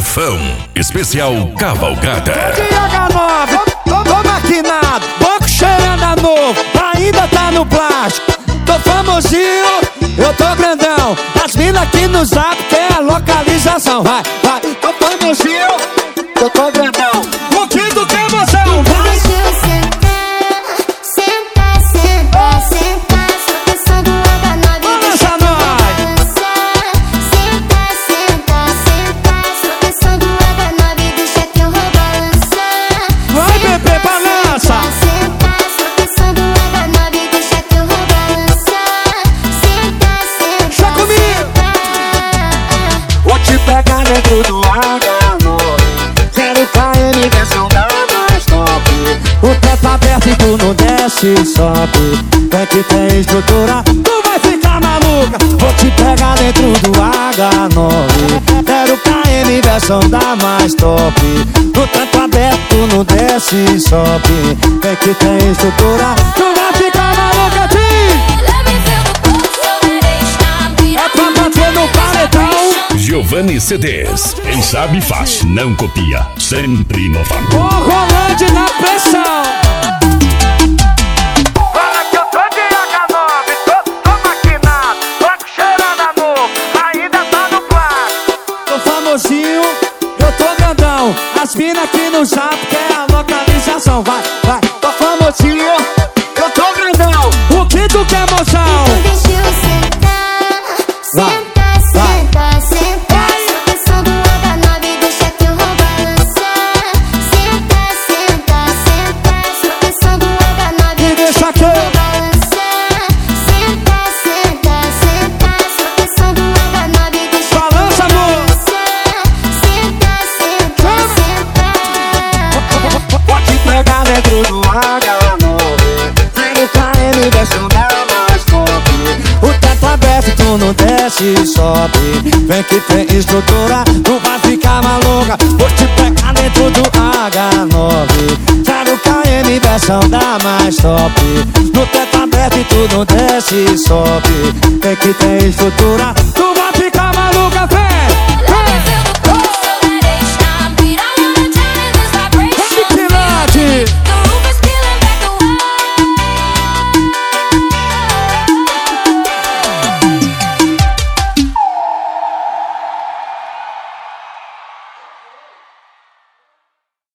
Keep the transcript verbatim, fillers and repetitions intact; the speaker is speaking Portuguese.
Chefão, especial Cavalgada. De agá nove, tô, tô maquinado, banco cheirando a novo, ainda tá no plástico. Tô famosinho, eu tô grandão, as minas aqui no zap tem a localização. Vai, vai, tô famosinho, eu tô grandão, o que tu quer, moção? Vai! Deixa eu sentar, sentar, sentar, sentar. Sou pessoa do agá nove. Balança nós! Sentar, sentar, sentar. Sou pessoa do agá nove. Deixa que eu vou balançar. Vai, bebê, balança! Sentar, sou pessoa do agá nove. Deixa que eu vou balançar. Sentar, sentar, Deixa comigo! sentar. Vou te pegar dentro do agá nove. Quero K M versão da mais top. O teto aberto e tu não desce e sobe. Tem que ter estrutura, tu vai ficar maluca. Vou te pegar dentro do agá nove. Quero K M versão da mais top. O teto aberto, tu não desce e sobe. Tem que ter estrutura, tu vai ficar maluca, Tim. É pra bater no paredão. Giovanni C Ds. Quem sabe faz, não copia. Sempre inovando. O rolante na pressão. Fala que eu tô de agá nove, tô, tô maquinado, banco cheirando a novo, ainda tá no plástico. Tô famosinho, eu tô grandão, as minas aqui no zap quer a localização. Vai, vai, tô famosinho, eu tô grandão, o que tu quer, moção? Deixa eu sentar, sentar, sentar, sentar. Sou pessoa do agá nove, deixa que eu vou balançar. Sentar, sentar, sentar. Sou pessoa do agá nove, E deixa que eu- vou balançar. Sentar, sentar, sentar. Sou pessoa do agá nove, deixa que eu Balança, vou amor. balançar. Sentar, sentar, sentar. Vou te pegar dentro do agá nove. Quero K M versão da mais top. O teto aberto e tu não desce e sobe. Vem que tem estrutura, tu vai ficar maluca. Vou te pegar dentro do agá nove. Quero K M versão da mais top. No teto aberto e tu não desce e sobe. Vem que tem estrutura, tu vai ficar maluca, vem.